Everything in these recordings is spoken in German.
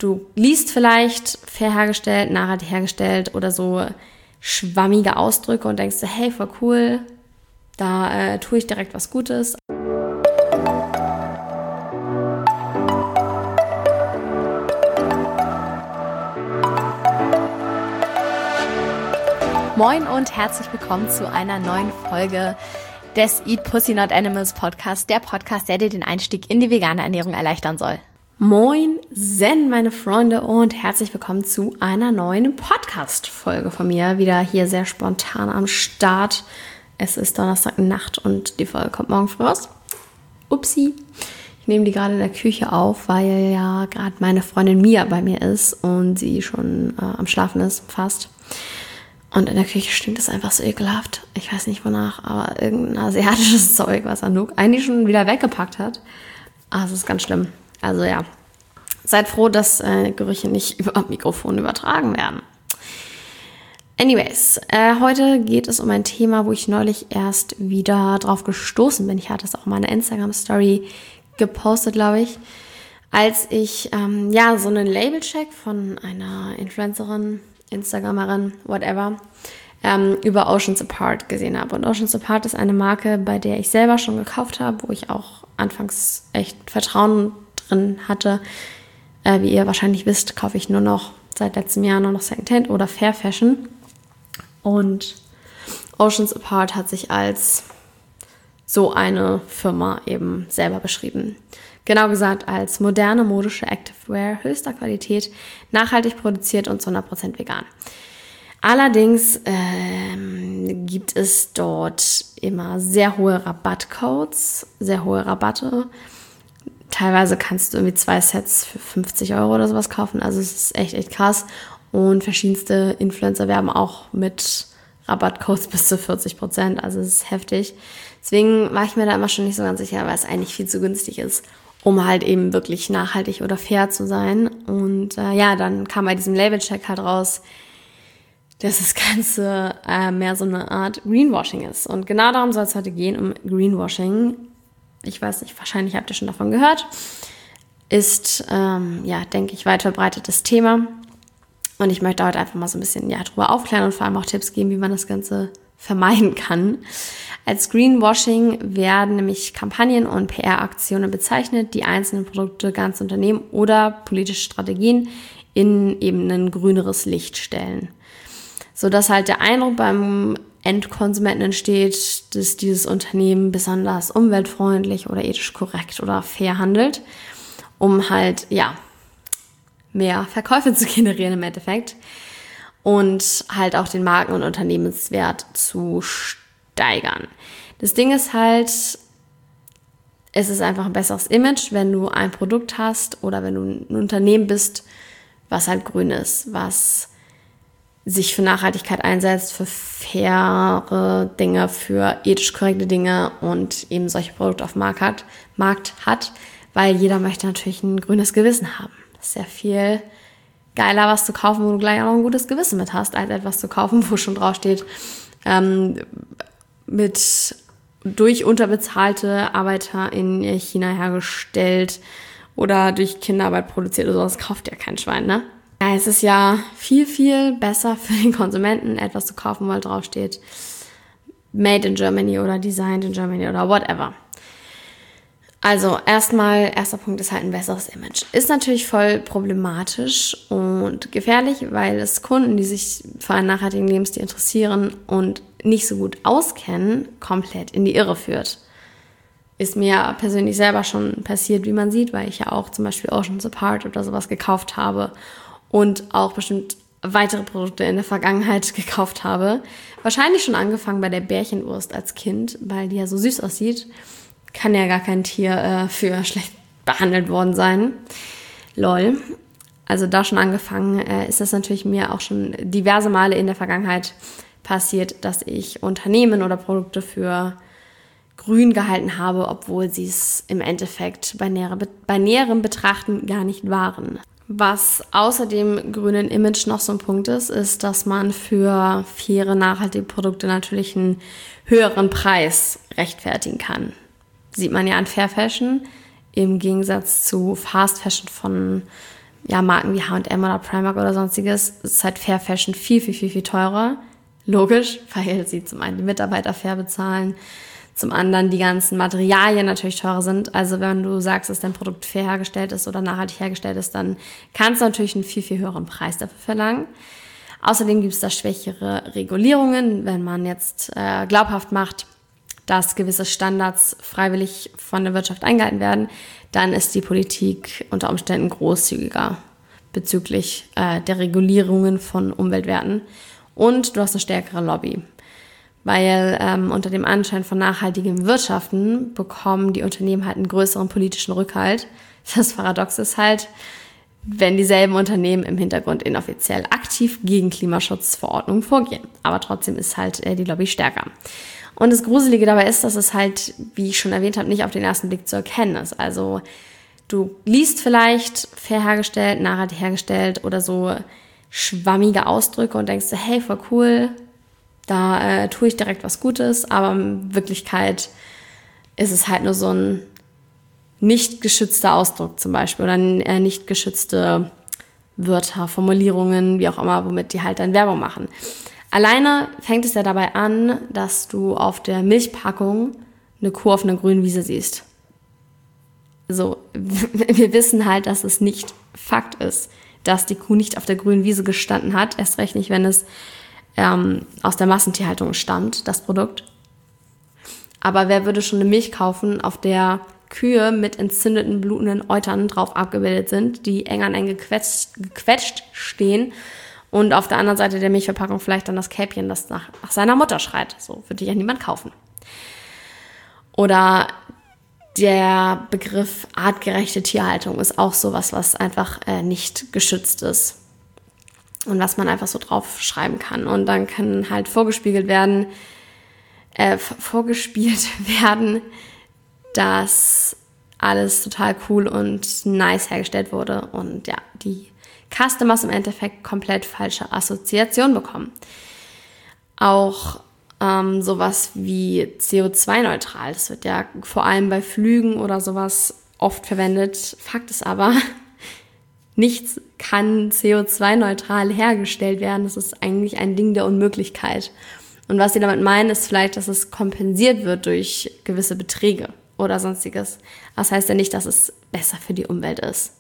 du liest vielleicht fair hergestellt, nachhaltig hergestellt oder so schwammige Ausdrücke und denkst dir, hey, voll cool, da tue ich direkt was Gutes. Moin und herzlich willkommen zu einer neuen Folge des Eat Pussy Not Animals Podcast, der Podcast, der dir den Einstieg in die vegane Ernährung erleichtern soll. Moin Zen, meine Freunde, und herzlich willkommen zu einer neuen Podcast-Folge von mir. Wieder hier sehr spontan am Start. Es ist Donnerstagnacht und die Folge kommt morgen früh raus. Upsi. Ich nehme die gerade in der Küche auf, weil ja gerade meine Freundin Mia bei mir ist und sie schon am Schlafen ist, fast. Und in der Küche stinkt es einfach so ekelhaft. Ich weiß nicht wonach, aber irgendein asiatisches Zeug, was Anouk eigentlich schon wieder weggepackt hat. Ah, es ist ganz schlimm. Also ja, seid froh, dass Gerüche nicht über Mikrofon übertragen werden. Anyways, heute geht es um ein Thema, wo ich neulich erst wieder drauf gestoßen bin. Ich hatte es auch in meiner Instagram-Story gepostet, glaube ich. Als ich so einen Label-Check von einer Influencerin, Instagramerin, whatever, über Oceans Apart gesehen habe. Und Oceans Apart ist eine Marke, bei der ich selber schon gekauft habe, wo ich auch anfangs echt Vertrauen drin hatte. Wie ihr wahrscheinlich wisst, kaufe ich nur noch seit letztem Jahr nur noch Secondhand oder Fair Fashion. Und Oceans Apart hat sich als so eine Firma eben selber beschrieben. Genau gesagt als moderne, modische Activewear höchster Qualität, nachhaltig produziert und zu 100% vegan. Allerdings gibt es dort immer sehr hohe Rabattcodes, sehr hohe Rabatte. Teilweise kannst du irgendwie 2 Sets für 50 € oder sowas kaufen. Also es ist echt krass. Und verschiedenste Influencer werben auch mit Rabattcodes bis zu 40%. Also es ist heftig. Deswegen war ich mir da immer schon nicht so ganz sicher, weil es eigentlich viel zu günstig ist, um halt eben wirklich nachhaltig oder fair zu sein. Und dann kam bei diesem Label-Check halt raus, dass das Ganze mehr so eine Art Greenwashing ist. Und genau darum soll es heute gehen, um Greenwashing. Ich weiß nicht, wahrscheinlich habt ihr schon davon gehört. Ist, denke ich, weit verbreitetes Thema. Und ich möchte heute einfach mal so ein bisschen drüber aufklären und vor allem auch Tipps geben, wie man das Ganze vermeiden kann. Als Greenwashing werden nämlich Kampagnen und PR-Aktionen bezeichnet, die einzelne Produkte, ganze Unternehmen oder politische Strategien in eben ein grüneres Licht stellen. Sodass halt der Eindruck beim Endkonsumenten entsteht, dass dieses Unternehmen besonders umweltfreundlich oder ethisch korrekt oder fair handelt, um halt, mehr Verkäufe zu generieren im Endeffekt und halt auch den Marken- und Unternehmenswert zu steigern. Das Ding ist halt, es ist einfach ein besseres Image, wenn du ein Produkt hast oder wenn du ein Unternehmen bist, was halt grün ist, was sich für Nachhaltigkeit einsetzt, für faire Dinge, für ethisch korrekte Dinge und eben solche Produkte auf dem Markt hat, weil jeder möchte natürlich ein grünes Gewissen haben. Das ist sehr viel geiler, was zu kaufen, wo du gleich auch noch ein gutes Gewissen mit hast, als etwas zu kaufen, wo schon drauf steht, durch unterbezahlte Arbeiter in China hergestellt oder durch Kinderarbeit produziert oder sowas, kauft ja kein Schwein, ne? Ja, es ist ja viel, viel besser für den Konsumenten, etwas zu kaufen, weil drauf steht Made in Germany oder Designed in Germany oder whatever. Also erster Punkt ist halt ein besseres Image. Ist natürlich voll problematisch und gefährlich, weil es Kunden, die sich für einen nachhaltigen Lebensstil interessieren und nicht so gut auskennen, komplett in die Irre führt. Ist mir persönlich selber schon passiert, wie man sieht, weil ich ja auch zum Beispiel Oceans Apart oder sowas gekauft habe und auch bestimmt weitere Produkte in der Vergangenheit gekauft habe. Wahrscheinlich schon angefangen bei der Bärchenwurst als Kind, weil die ja so süß aussieht. Kann ja gar kein Tier für schlecht behandelt worden sein. Lol. Also da schon angefangen ist das natürlich mir auch schon diverse Male in der Vergangenheit passiert, dass ich Unternehmen oder Produkte für grün gehalten habe, obwohl sie es im Endeffekt bei näherem Betrachten gar nicht waren. Was außer dem grünen Image noch so ein Punkt ist, dass man für faire, nachhaltige Produkte natürlich einen höheren Preis rechtfertigen kann. Sieht man ja an Fair Fashion im Gegensatz zu Fast Fashion von Marken wie H&M oder Primark oder sonstiges, ist halt Fair Fashion viel, viel, viel, viel teurer. Logisch, weil sie zum einen die Mitarbeiter fair bezahlen, zum anderen die ganzen Materialien natürlich teurer sind. Also wenn du sagst, dass dein Produkt fair hergestellt ist oder nachhaltig hergestellt ist, dann kannst du natürlich einen viel, viel höheren Preis dafür verlangen. Außerdem gibt es da schwächere Regulierungen, wenn man jetzt glaubhaft macht, dass gewisse Standards freiwillig von der Wirtschaft eingehalten werden, dann ist die Politik unter Umständen großzügiger bezüglich der Regulierungen von Umweltwerten. Und du hast eine stärkere Lobby, weil unter dem Anschein von nachhaltigem Wirtschaften bekommen die Unternehmen halt einen größeren politischen Rückhalt. Das Paradox ist halt, wenn dieselben Unternehmen im Hintergrund inoffiziell aktiv gegen Klimaschutzverordnungen vorgehen. Aber trotzdem ist halt die Lobby stärker. Und das Gruselige dabei ist, dass es halt, wie ich schon erwähnt habe, nicht auf den ersten Blick zu erkennen ist. Also du liest vielleicht fair hergestellt, nachhaltig hergestellt oder so schwammige Ausdrücke und denkst so, hey, voll cool, da tue ich direkt was Gutes. Aber in Wirklichkeit ist es halt nur so ein nicht geschützter Ausdruck zum Beispiel oder nicht geschützte Wörter, Formulierungen, wie auch immer, womit die halt dann Werbung machen. Alleine fängt es ja dabei an, dass du auf der Milchpackung eine Kuh auf einer grünen Wiese siehst. So, wir wissen halt, dass es nicht Fakt ist, dass die Kuh nicht auf der grünen Wiese gestanden hat. Erst recht nicht, wenn es aus der Massentierhaltung stammt, das Produkt. Aber wer würde schon eine Milch kaufen, auf der Kühe mit entzündeten, blutenden Eutern drauf abgebildet sind, die eng an eng gequetscht stehen und auf der anderen Seite der Milchverpackung vielleicht dann das Kälbchen, das nach seiner Mutter schreit. So würde ja niemand kaufen. Oder der Begriff artgerechte Tierhaltung ist auch sowas, was einfach nicht geschützt ist und was man einfach so drauf schreiben kann. Und dann kann halt vorgespielt werden, dass alles total cool und nice hergestellt wurde und ja, die Customers im Endeffekt komplett falsche Assoziationen bekommen. Auch sowas wie CO2-neutral, das wird ja vor allem bei Flügen oder sowas oft verwendet. Fakt ist aber, nichts kann CO2-neutral hergestellt werden. Das ist eigentlich ein Ding der Unmöglichkeit. Und was sie damit meinen, ist vielleicht, dass es kompensiert wird durch gewisse Beträge oder sonstiges. Das heißt ja nicht, dass es besser für die Umwelt ist.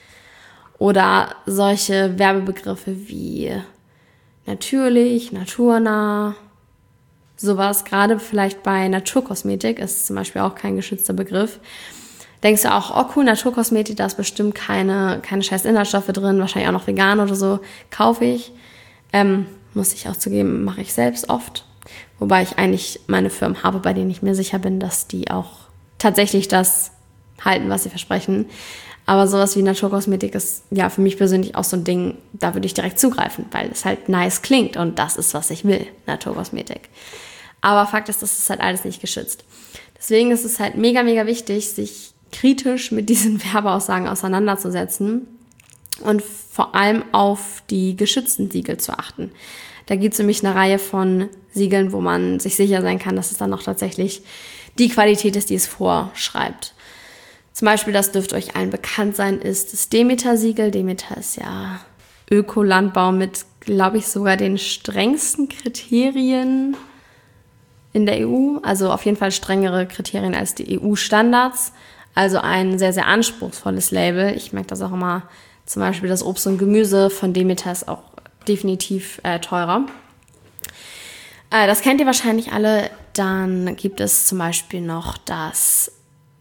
Oder solche Werbebegriffe wie natürlich, naturnah, sowas, gerade vielleicht bei Naturkosmetik, ist zum Beispiel auch kein geschützter Begriff. Denkst du auch, oh cool, Naturkosmetik, da ist bestimmt keine scheiß Inhaltsstoffe drin, wahrscheinlich auch noch vegan oder so, kaufe ich. Muss ich auch zugeben, mache ich selbst oft. Wobei ich eigentlich meine Firmen habe, bei denen ich mir sicher bin, dass die auch tatsächlich das halten, was sie versprechen. Aber sowas wie Naturkosmetik ist ja für mich persönlich auch so ein Ding, da würde ich direkt zugreifen, weil es halt nice klingt und das ist, was ich will, Naturkosmetik. Aber Fakt ist, das ist halt alles nicht geschützt. Deswegen ist es halt mega, mega wichtig, sich kritisch mit diesen Werbeaussagen auseinanderzusetzen und vor allem auf die geschützten Siegel zu achten. Da gibt es nämlich eine Reihe von Siegeln, wo man sich sicher sein kann, dass es dann auch tatsächlich die Qualität ist, die es vorschreibt. Zum Beispiel, das dürfte euch allen bekannt sein, ist das Demeter-Siegel. Demeter ist ja Ökolandbau mit, glaube ich, sogar den strengsten Kriterien in der EU. Also auf jeden Fall strengere Kriterien als die EU-Standards. Also ein sehr, sehr anspruchsvolles Label. Ich merke das auch immer, zum Beispiel das Obst und Gemüse von Demeter ist auch definitiv teurer. Das kennt ihr wahrscheinlich alle. Dann gibt es zum Beispiel noch das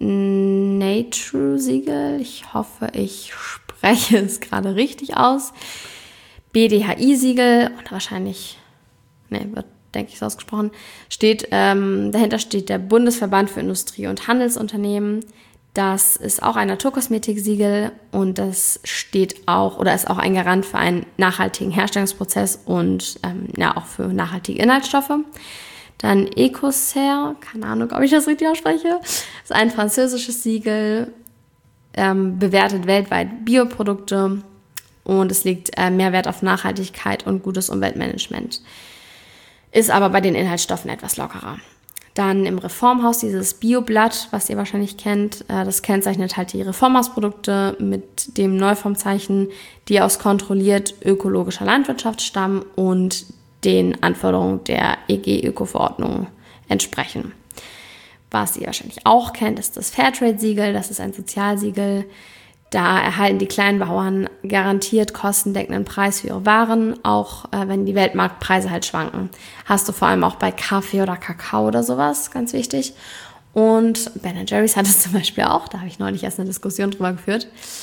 Nature-Siegel. Ich hoffe, ich spreche es gerade richtig aus. BDHI-Siegel. Und wahrscheinlich, wird, denke ich, so ausgesprochen. Dahinter steht der Bundesverband für Industrie- und Handelsunternehmen. Das ist auch ein Naturkosmetik-Siegel und das steht auch oder ist auch ein Garant für einen nachhaltigen Herstellungsprozess und auch für nachhaltige Inhaltsstoffe. Dann Ecocer, keine Ahnung, ob ich das richtig ausspreche, ist ein französisches Siegel, bewertet weltweit Bioprodukte und es legt mehr Wert auf Nachhaltigkeit und gutes Umweltmanagement. Ist aber bei den Inhaltsstoffen etwas lockerer. Dann im Reformhaus dieses Bioblatt, was ihr wahrscheinlich kennt, das kennzeichnet halt die Reformhausprodukte mit dem Neuformzeichen, die aus kontrolliert ökologischer Landwirtschaft stammen und den Anforderungen der EG-Öko-Verordnung entsprechen. Was ihr wahrscheinlich auch kennt, ist das Fairtrade-Siegel. Das ist ein Sozialsiegel. Da erhalten die kleinen Bauern garantiert kostendeckenden Preis für ihre Waren, auch wenn die Weltmarktpreise halt schwanken. Hast du vor allem auch bei Kaffee oder Kakao oder sowas, ganz wichtig. Und Ben & Jerry's hat es zum Beispiel auch, da habe ich neulich erst eine Diskussion drüber geführt.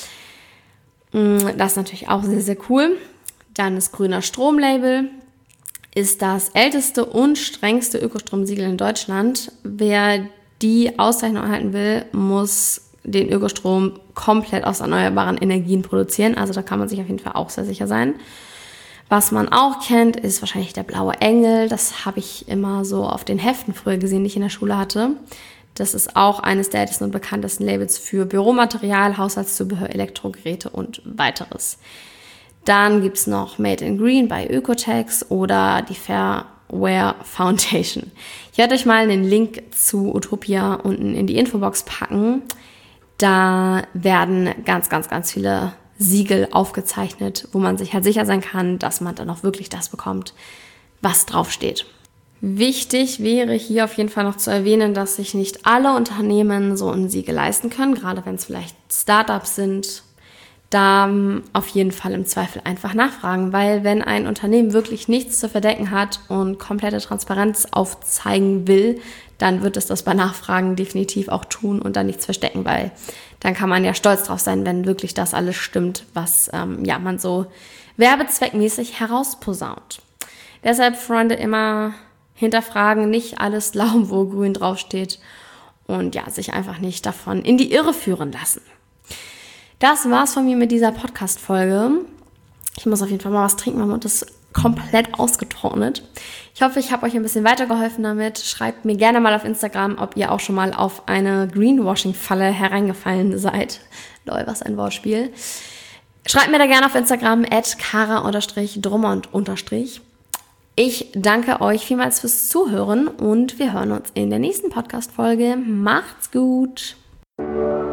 Das ist natürlich auch sehr, sehr cool. Dann das Grüner Strom-Label ist das älteste und strengste Ökostromsiegel in Deutschland. Wer die Auszeichnung erhalten will, muss den Ökostrom komplett aus erneuerbaren Energien produzieren. Also da kann man sich auf jeden Fall auch sehr sicher sein. Was man auch kennt, ist wahrscheinlich der blaue Engel. Das habe ich immer so auf den Heften früher gesehen, die ich in der Schule hatte. Das ist auch eines der ältesten und bekanntesten Labels für Büromaterial, Haushaltszubehör, Elektrogeräte und weiteres. Dann gibt es noch Made in Green bei Ökotex oder die Fairware Foundation. Ich werde euch mal einen Link zu Utopia unten in die Infobox packen. Da werden ganz, ganz, ganz viele Siegel aufgezeichnet, wo man sich halt sicher sein kann, dass man dann auch wirklich das bekommt, was draufsteht. Wichtig wäre hier auf jeden Fall noch zu erwähnen, dass sich nicht alle Unternehmen so ein Siegel leisten können, gerade wenn es vielleicht Startups sind. Da auf jeden Fall im Zweifel einfach nachfragen, weil wenn ein Unternehmen wirklich nichts zu verdecken hat und komplette Transparenz aufzeigen will, dann wird es das bei Nachfragen definitiv auch tun und dann nichts verstecken, weil dann kann man ja stolz drauf sein, wenn wirklich das alles stimmt, was man so werbezweckmäßig herausposaunt. Deshalb, Freunde, immer hinterfragen, nicht alles glauben, wo grün draufsteht und sich einfach nicht davon in die Irre führen lassen. Das war's von mir mit dieser Podcast-Folge. Ich muss auf jeden Fall mal was trinken, mein Mund ist komplett ausgetrocknet. Ich hoffe, ich habe euch ein bisschen weitergeholfen damit. Schreibt mir gerne mal auf Instagram, ob ihr auch schon mal auf eine Greenwashing-Falle hereingefallen seid. Lol, was ein Wortspiel. Schreibt mir da gerne auf Instagram @kara_drummond_. Ich danke euch vielmals fürs Zuhören und wir hören uns in der nächsten Podcast-Folge. Macht's gut!